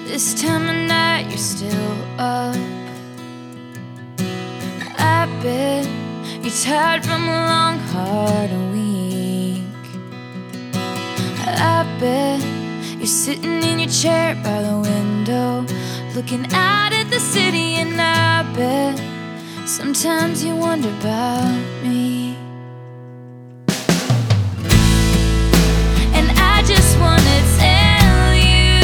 This time of night you're still up. I bet you're tired from a long, hard week. I bet you're sitting in your chair by the window, looking out at the city. And I bet sometimes you wonder about me. And I just wanna tell you,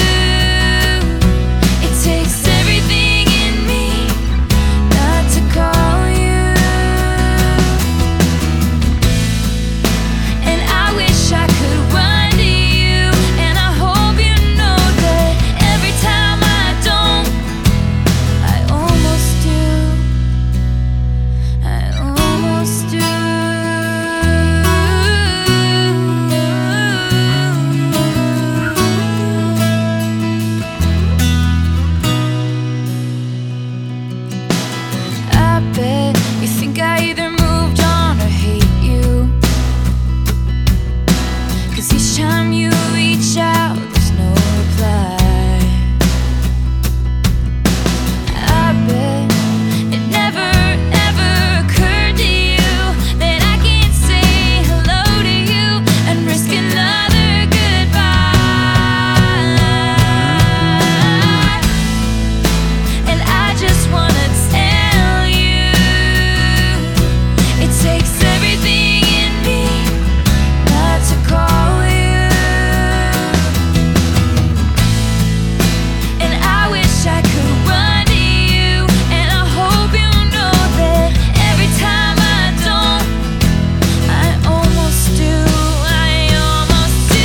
it takes everything in me not to call you. And I wish I could run to you, and I hope you know that every time I don't, I almost do. I almost do. I bet you think I either moved on or hate you, 'cause each time you reach out there's no reply. I bet it never ever occurred to you that I can't say hello to you and risk another goodbye. And I just wanna tell you, it takes everything in me not to call you. And I wish I could run to you, and I hope you know that every time I don't, I almost do. I almost do.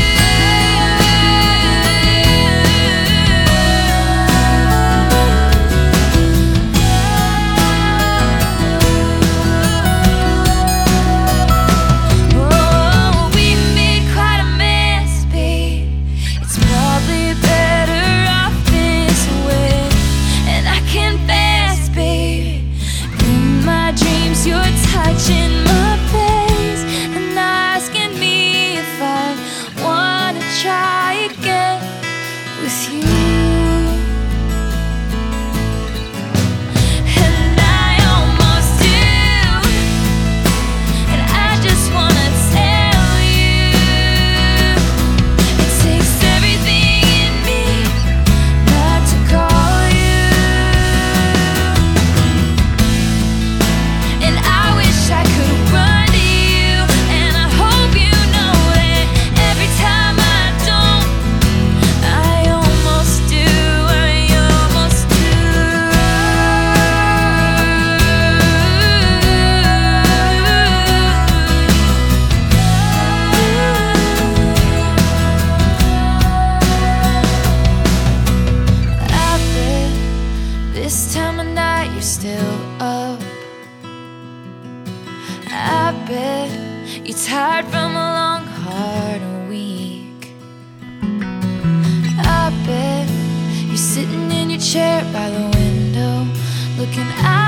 Oh, we made quite a mess, babe. It's probably better off this way. And I confess, babe, in my dreams you're touching my face and asking me if I wanna try again with you. And I almost do. And I just wanna tell you, it takes everything in me not to call you. And I wish I could run to you, and I hope you know that every time I don't, I almost do. I almost do. I bet this time of night you're still up. I bet you're tired from a long, hard week. I bet you're sitting in your chair by the window, looking out